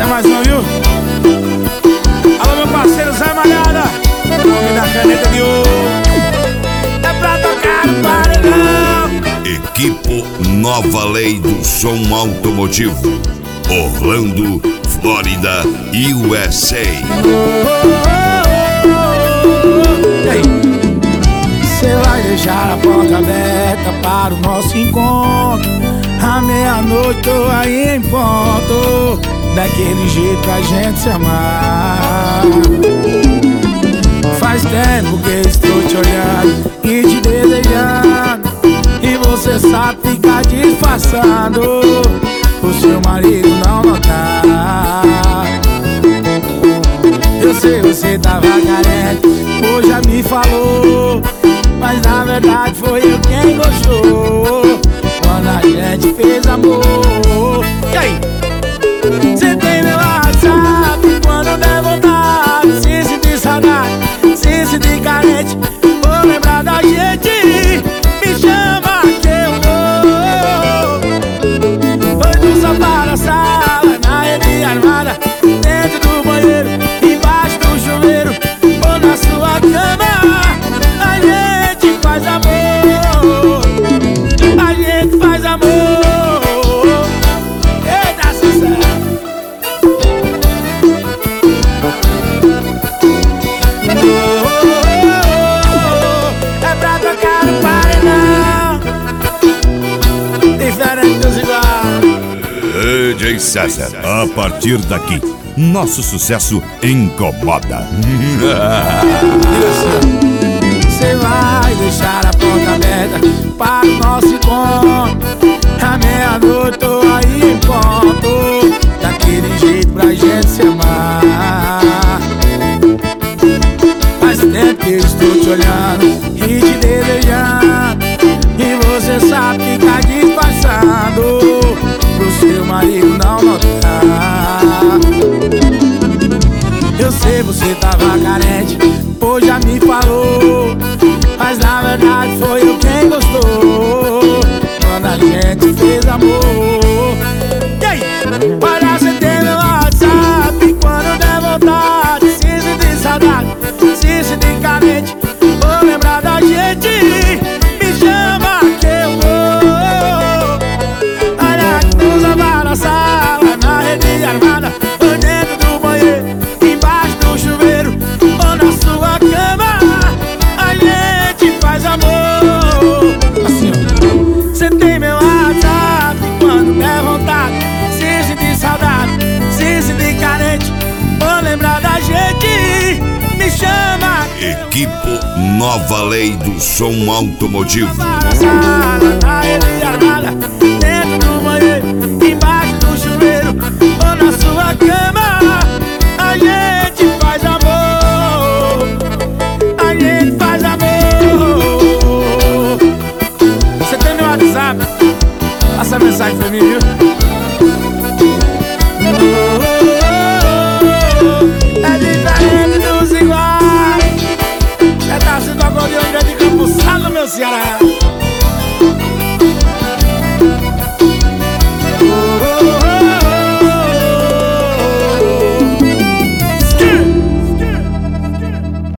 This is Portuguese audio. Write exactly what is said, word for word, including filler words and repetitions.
Essa é mais uma, viu? Alô, meu parceiro Zé Malhada, o nome da caneta de ouro. É pra tocar no paredão. Equipo Nova Lei do Som Automotivo, Orlando, Flórida, U S A. Você vai deixar a porta aberta para o nosso encontro. À meia-noite tô aí em ponto, daquele jeito pra gente se amar. Faz tempo que estou te olhando e te desejando, e você sabe ficar disfarçando, o seu marido não notar. Eu sei, você tava carente, hoje já me falou, mas na verdade foi eu quem gostou quando a gente fez amor. E aí? Você tem meu WhatsApp, quando der vontade, se sentir saudade, se sentir carente, vou lembrar da gente, me chama que eu vou. Foi do sofá na sala, na rede armada, dentro do banheiro, embaixo do chuveiro, ou na sua cama, a gente faz amor, a gente faz amor. Eita, sucesso! É pra tocar no paredão, diferente dos iguais. D J César, a partir daqui, nosso sucesso incomoda. Você vai deixar a porta aberta para o nosso encontro. À meia-noite tô aí em ponto, daquele jeito pra gente se amar. Faz tempo que eu estou te olhando e te desejando, e você sabe ficar disfarçando, pro seu marido não notar. Eu sei, você tava carente, hoje já me falou, mas na verdade foi eu quem gostou quando a gente fez amor. E aí? Olha, você tem meu WhatsApp, quando der vontade, se sentir saudade, se sentir carente, vou lembrar da gente, me chama que eu vou. Olha, nos lavar na sala, na rede armada, ou dentro do banheiro, embaixo do chuveiro, ou na sua cama, a gente faz amor. Assim, ó. Cê tem meu WhatsApp, quando der vontade, se sentir saudade, se sentir carente, vou lembrar da gente, me chama. Equipo Nova Lei do Som Automotivo. Na sala, na rede armada, dentro do banheiro, embaixo do chuveiro, ou na sua cama,